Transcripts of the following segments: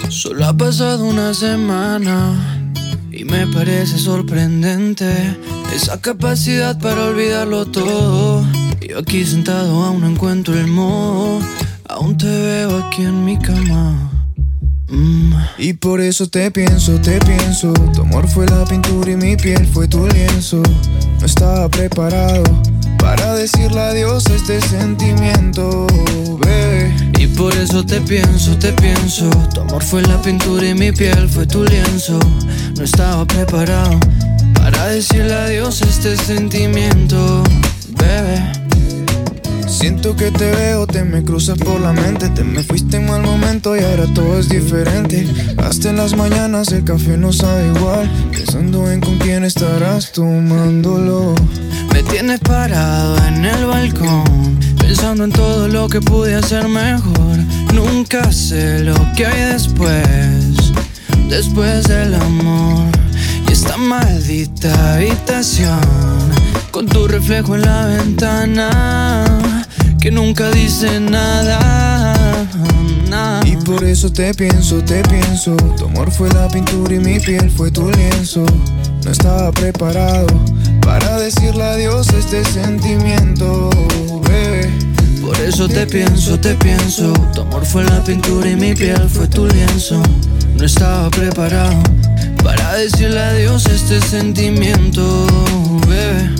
Solo ha pasado una semana y me parece sorprendente esa capacidad para olvidarlo todo. Yo aquí sentado aún no encuentro el modo, aún te veo aquí en mi cama. Y por eso te pienso. Tu amor fue la pintura y mi piel fue tu lienzo. No estaba preparado para decirle adiós a este sentimiento, bebé. Y por eso te pienso. Tu amor fue la pintura y mi piel fue tu lienzo. No estaba preparado para decirle adiós a este sentimiento, bebé. Siento que te veo, te me cruzas por la mente. Te me fuiste en mal momento y ahora todo es diferente. Hasta en las mañanas el café no sabe igual, pensando en con quién estarás tomándolo. Me tienes parado en el balcón, pensando en todo lo que pude hacer mejor. Nunca sé lo que hay después del amor. Y esta maldita habitación, con tu reflejo en la ventana, que nunca dice nada. Y por eso te pienso. Tu amor fue la pintura y mi piel fue tu lienzo. No estaba preparado para decirle adiós a este sentimiento, bebé. Por eso te pienso. Tu amor fue la pintura y mi piel fue tu lienzo. No estaba preparado para decirle adiós a este sentimiento, bebé.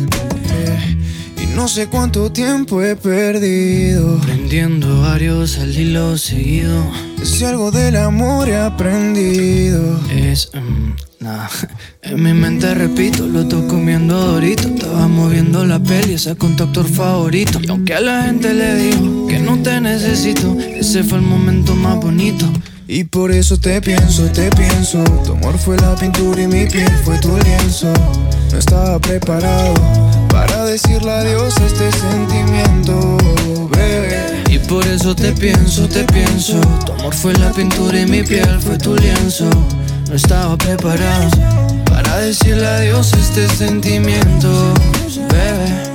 No sé cuánto tiempo he perdido prendiendo varios al hilo seguido. Si algo del amor he aprendido es nada. En mi mente repito, lo estoy comiendo Dorito. Estaba moviendo la peli, esa con tu actor favorito. Y aunque a la gente le digo que no te necesito, ese fue el momento más bonito. Y por eso te pienso. Tu amor fue la pintura y mi piel fue tu lienzo. No estaba preparado para decirle adiós a este sentimiento, bebé. Y por eso te pienso. Tu amor fue la pintura y mi piel fue tu lienzo. No estaba preparado para decirle adiós a este sentimiento, bebé.